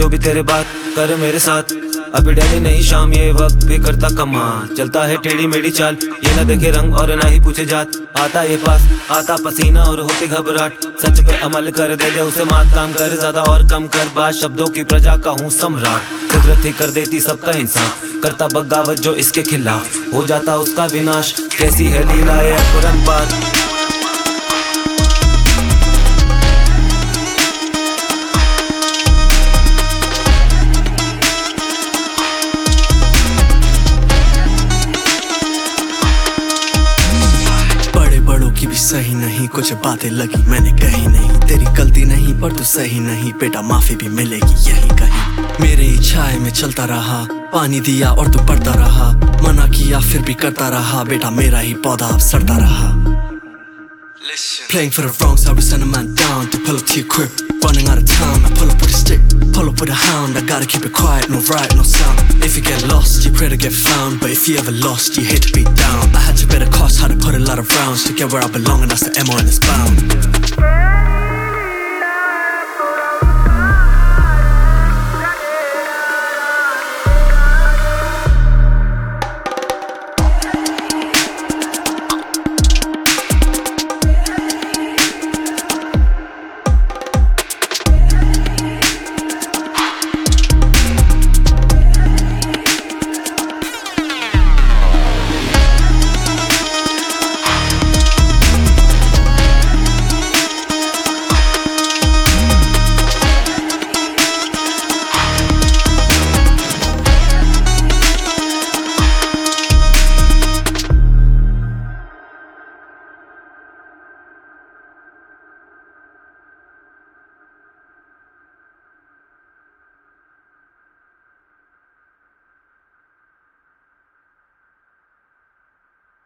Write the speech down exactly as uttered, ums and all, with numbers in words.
जो भी तेरे बात कर मेरे साथ। अभी डैडी नहीं शाम ये वक्त भी करता कमाल, चलता है टेढ़ी मेढ़ी चाल, ये ना देखे रंग और ना ही पूछे जात। आता ये पास आता पसीना और होती घबराहट, सच पे अमल कर दे दे उसे मात, काम कर ज्यादा और कम कर बात, शब्दों की प्रजा का हूँ सम्राट। कुदरत ही कर देती सबका इंसान, करता बगावत जो इसके खिलाफ, हो जाता उसका विनाश। कैसी है लीला ये अपरंपार। की भी सही नहीं, कुछ बातें लगी मैंने कही नहीं, तेरी गलती नहीं पर तू सही नहीं, बेटा माफी भी मिलेगी यही कहीं। मेरे इच्छाए में चलता रहा, पानी दिया और तू पढ़ता रहा, मना किया फिर भी करता रहा, बेटा मेरा ही पौधा अब सड़ता रहा। Playing for the wrong side, we send a man down to pull up to your crib, running out of time, I pull up with a stick, pull up with a hound, I gotta keep it quiet, no right, no sound. If you get lost, you pray to get found, but if you ever lost, you hate to be down. I had to bet a cost, had to put a lot of rounds to get where I belong, and that's the M O and it's bound.